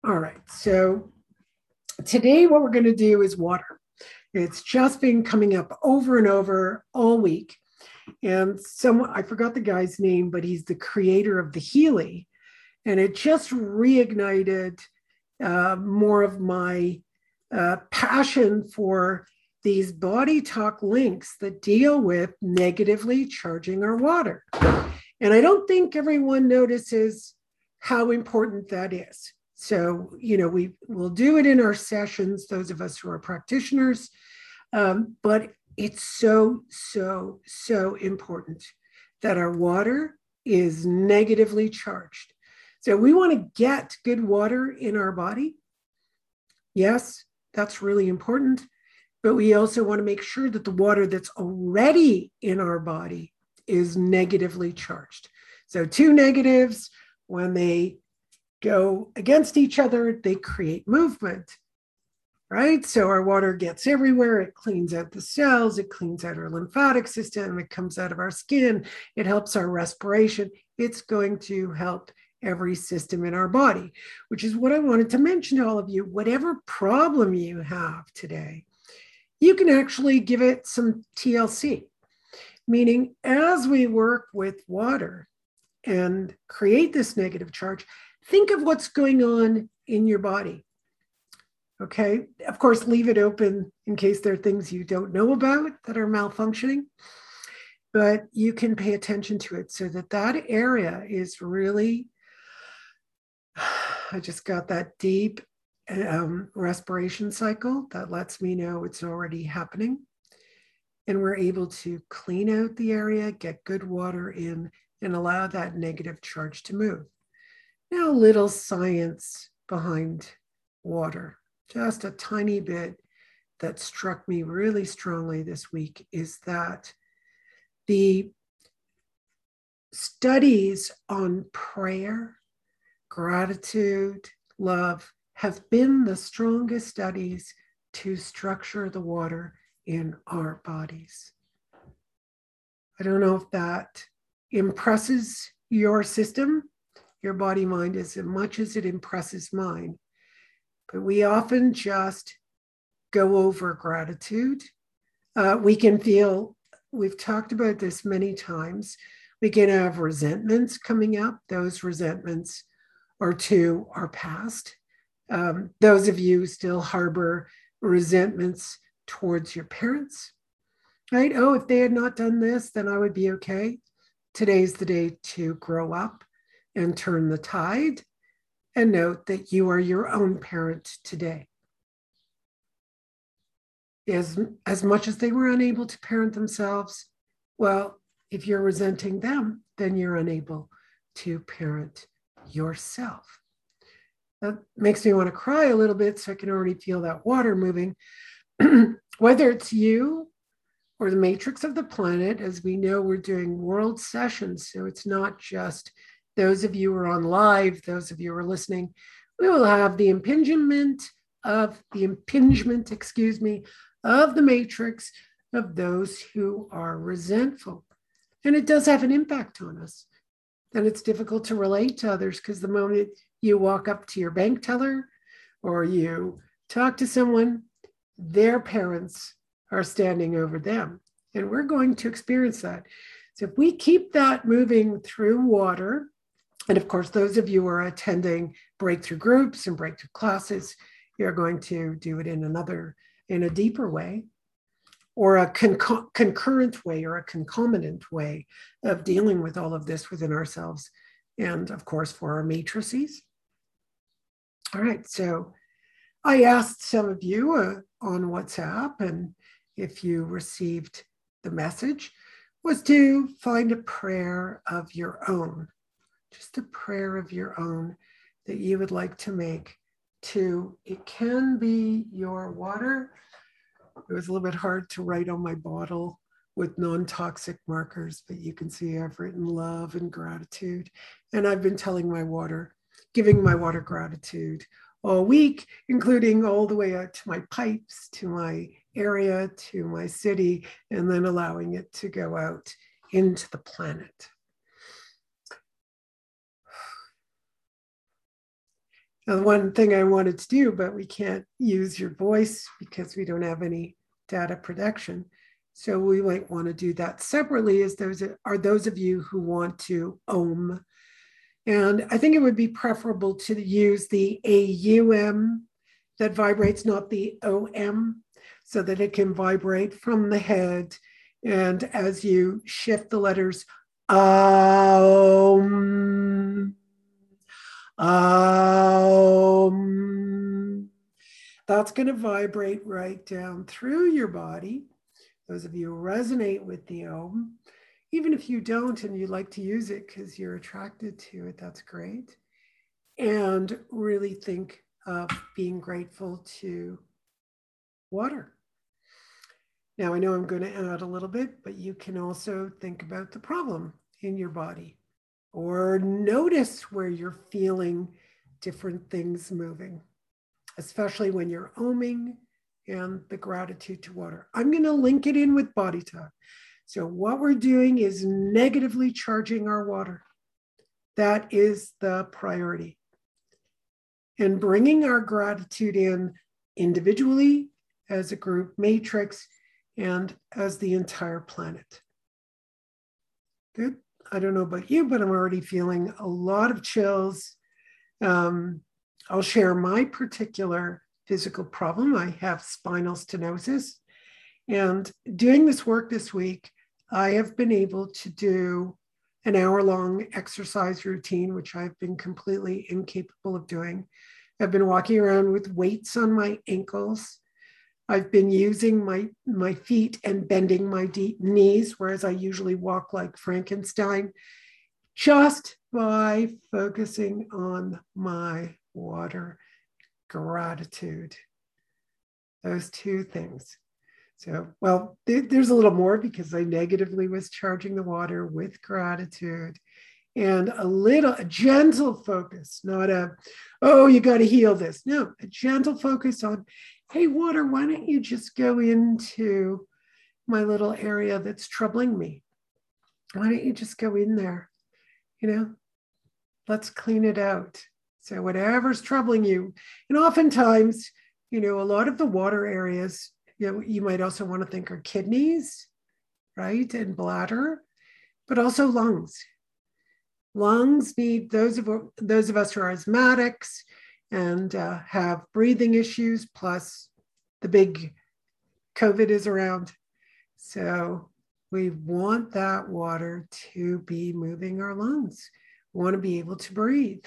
All right, so today what we're going to do is water. It's just been coming up over and over all week. And someone, I forgot the guy's name, but he's the creator of the Healy. And it just reignited more of my passion for these body talk links that deal with negatively charging our water. And I don't think everyone notices how important that is. So, we will do it in our sessions, those of us who are practitioners, but it's so, so, so important that our water is negatively charged. So we want to get good water in our body. Yes, that's really important. But we also want to make sure that the water that's already in our body is negatively charged. So two negatives, when they go against each other, they create movement, right? So our water gets everywhere. It cleans out the cells. It cleans out our lymphatic system. It comes out of our skin. It helps our respiration. It's going to help every system in our body, which is what I wanted to mention to all of you. Whatever problem you have today, you can actually give it some TLC, meaning as we work with water and create this negative charge, think of what's going on in your body. Okay. Of course, leave it open in case there are things you don't know about that are malfunctioning, but you can pay attention to it so that area is really, I just got that deep respiration cycle that lets me know it's already happening. And we're able to clean out the area, get good water in, and allow that negative charge to move. Now, a little science behind water, just a tiny bit that struck me really strongly this week is that the studies on prayer, gratitude, love have been the strongest studies to structure the water in our bodies. I don't know if that impresses your system, your body mind, as much as it impresses mine. But we often just go over gratitude. We can feel, we've talked about this many times, we can have resentments coming up. Those resentments are to our past. Those of you still harbor resentments towards your parents, right? Oh, if they had not done this, then I would be okay. Today's the day to grow up and turn the tide and note that you are your own parent today. As much as they were unable to parent themselves, well, if you're resenting them, then you're unable to parent yourself. That makes me want to cry a little bit, so I can already feel that water moving. Whether it's you or the matrix of the planet, as we know, we're doing world sessions, so it's not just those of you who are on live, those of you who are listening. We will have the impingement, of the matrix of those who are resentful. And it does have an impact on us. And it's difficult to relate to others because the moment you walk up to your bank teller or you talk to someone, their parents are standing over them. And we're going to experience that. So if we keep that moving through water, and of course, those of you who are attending breakthrough groups and breakthrough classes, you're going to do it in a deeper way, or a concurrent way, or a concomitant way of dealing with all of this within ourselves. And of course, for our matrices. All right, so I asked some of you on WhatsApp, and if you received the message, was to find a prayer of your own, just a prayer of your own that you would like to make to, it can be your water. It was a little bit hard to write on my bottle with non-toxic markers, but you can see I've written love and gratitude. And I've been telling my water, giving my water gratitude all week, including all the way out to my pipes, to my area, to my city, and then allowing it to go out into the planet. Now, the one thing I wanted to do, but we can't use your voice because we don't have any data protection. So we might want to do that separately, is those of you who want to ohm. And I think it would be preferable to use the AUM that vibrates, not the OM, so that it can vibrate from the head. And as you shift the letters, that's going to vibrate right down through your body. Those of you who resonate with the Om, even if you don't and you like to use it because you're attracted to it, that's great. And really think of being grateful to water. Now, I know I'm going to add a little bit, but you can also think about the problem in your body or notice where you're feeling different things moving, especially when you're oming and the gratitude to water. I'm going to link it in with body talk. So what we're doing is negatively charging our water. That is the priority. And bringing our gratitude in individually, as a group matrix, and as the entire planet. Good. I don't know about you, but I'm already feeling a lot of chills. I'll share my particular physical problem. I have spinal stenosis. And doing this work this week, I have been able to do an hour-long exercise routine, which I've been completely incapable of doing. I've been walking around with weights on my ankles. I've been using my feet and bending my deep knees, whereas I usually walk like Frankenstein, just by focusing on my water gratitude. Those two things. So, well, there's a little more because I negatively was charging the water with gratitude and a gentle focus, not oh, you got to heal this. No, a gentle focus on, hey, water, why don't you just go into my little area that's troubling me? Why don't you just go in there? Let's clean it out. So whatever's troubling you, and oftentimes, a lot of the water areas, you might also want to think are kidneys, right? And bladder, but also lungs. Lungs need those of us who are asthmatics and have breathing issues, plus the big COVID is around. So we want that water to be moving our lungs. We want to be able to breathe.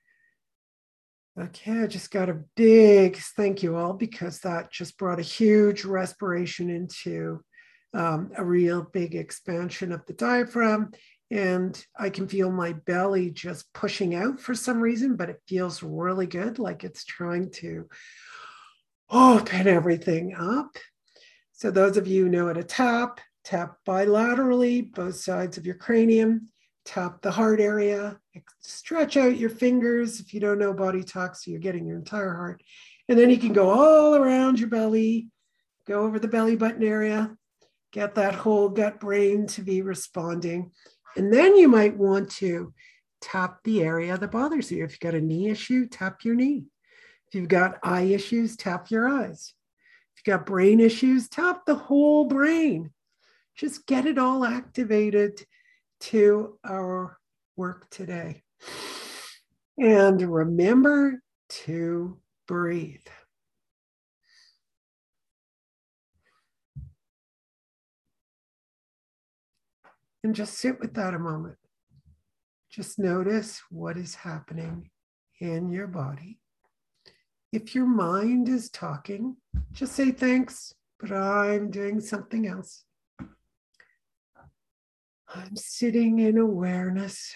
Okay, I just got a big thank you all because that just brought a huge respiration into a real big expansion of the diaphragm. And I can feel my belly just pushing out for some reason, but it feels really good, like it's trying to open everything up. So those of you who know how to tap bilaterally, both sides of your cranium, tap the heart area, stretch out your fingers. If you don't know body talk, so you're getting your entire heart. And then you can go all around your belly, go over the belly button area, get that whole gut brain to be responding. And then you might want to tap the area that bothers you. If you've got a knee issue, tap your knee. If you've got eye issues, tap your eyes. If you've got brain issues, tap the whole brain. Just get it all activated to our work today. And remember to breathe. And just sit with that a moment. Just notice what is happening in your body. If your mind is talking, just say thanks, but I'm doing something else. I'm sitting in awareness.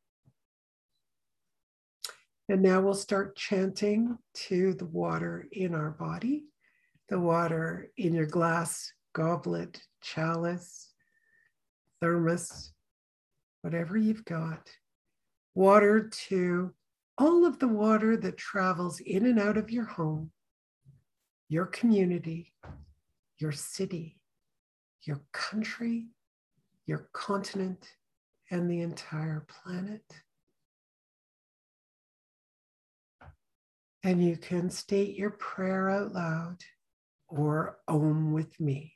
And now we'll start chanting to the water in our body, the water in your glass, goblet, chalice, thermos, whatever you've got. Water to all of the water that travels in and out of your home, your community, your city, your country, your continent, and the entire planet. And you can state your prayer out loud or Om with me.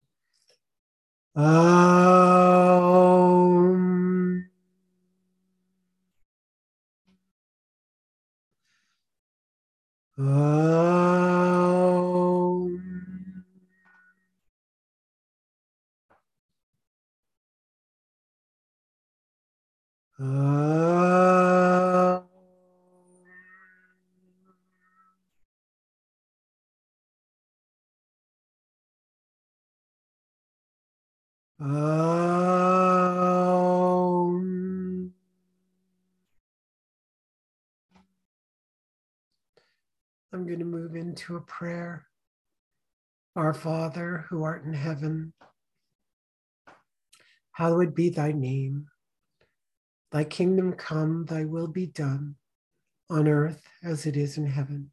Om. Om. Om. Om. I'm going to move into a prayer. Our Father, who art in heaven, hallowed be thy name. Thy kingdom come, thy will be done, on earth as it is in heaven.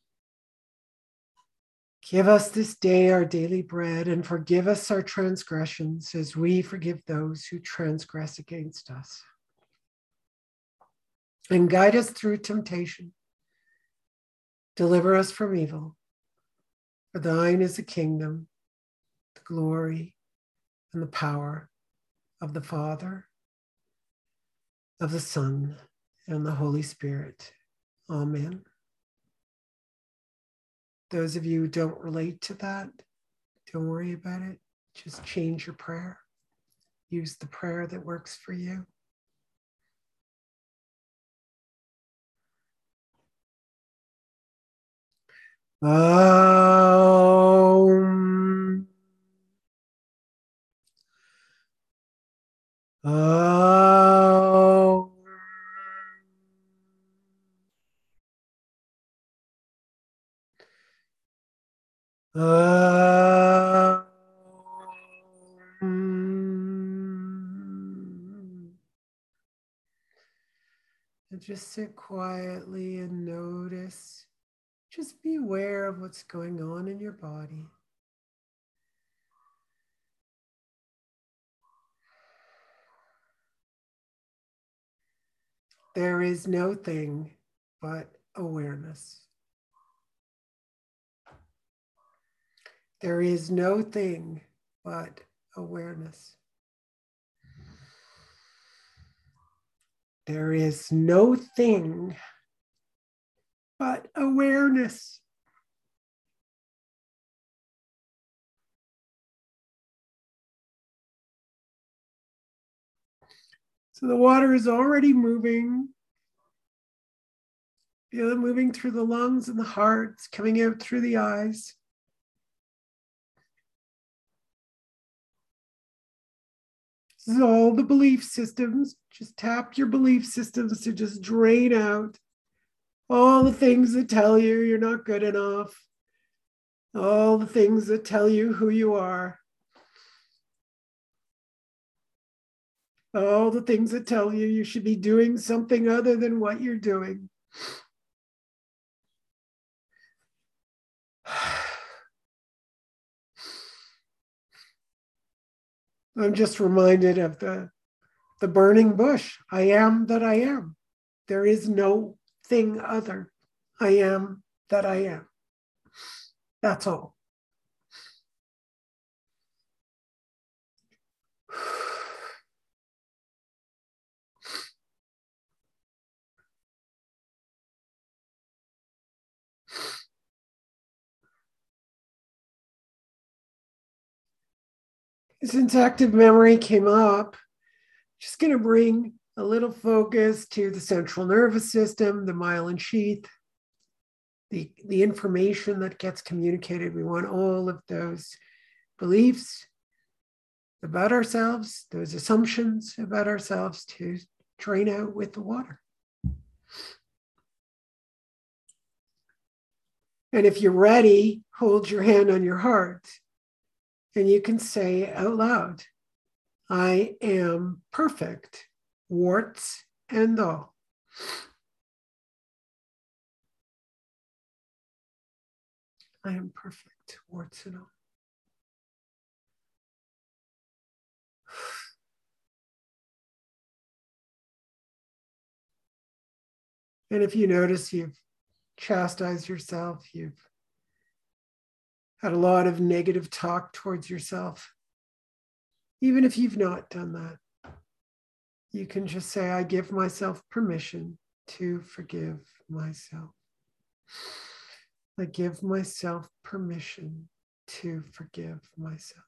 Give us this day our daily bread, and forgive us our transgressions as we forgive those who transgress against us. And guide us through temptation. Deliver us from evil. For thine is the kingdom, the glory, and the power of the Father, of the Son, and the Holy Spirit. Amen. Those of you who don't relate to that, don't worry about it. Just change your prayer. Use the prayer that works for you. Om. Om. And just sit quietly and notice. Just be aware of what's going on in your body. There is no thing but awareness. There is no thing but awareness. There is no thing but awareness. So the water is already moving. Feel it moving through the lungs and the heart. It's coming out through the eyes. This is all the belief systems. Just tap your belief systems to just drain out all the things that tell you you're not good enough. All the things that tell you who you are. All the things that tell you you should be doing something other than what you're doing. I'm just reminded of the burning bush. I am that I am. There is no thing other. I am that I am. That's all. Since active memory came up, just going to bring a little focus to the central nervous system, the myelin sheath, the information that gets communicated. We want all of those beliefs about ourselves, those assumptions about ourselves to drain out with the water. And if you're ready, hold your hand on your heart and you can say out loud, I am perfect, warts and all. I am perfect, warts and all. And if you notice you've chastised yourself, you've had a lot of negative talk towards yourself, even if you've not done that, you can just say, I give myself permission to forgive myself. I give myself permission to forgive myself.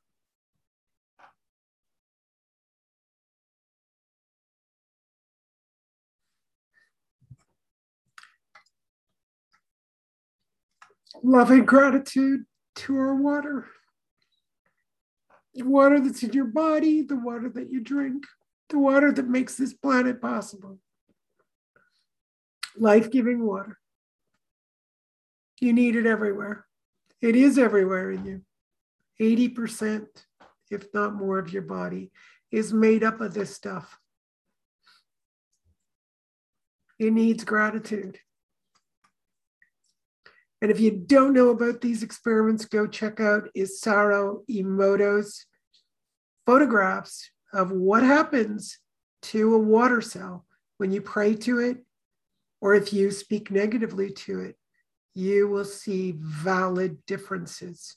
Loving gratitude to our water. The water that's in your body, the water that you drink, the water that makes this planet possible. Life-giving water. You need it everywhere. It is everywhere in you. 80%, if not more, of your body is made up of this stuff. It needs gratitude. And if you don't know about these experiments, go check out Isaru Emoto's photographs of what happens to a water cell when you pray to it, or if you speak negatively to it. You will see valid differences,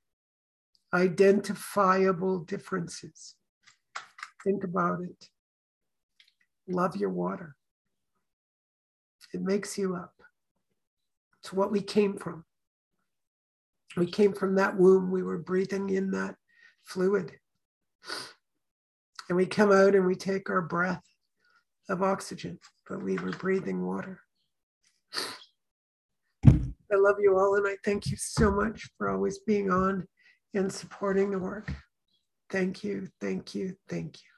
identifiable differences. Think about it. Love your water. It makes you up. It's what we came from. We came from that womb. We were breathing in that fluid. And we come out and we take our breath of oxygen, but we were breathing water. I love you all, and I thank you so much for always being on and supporting the work. Thank you, thank you, thank you.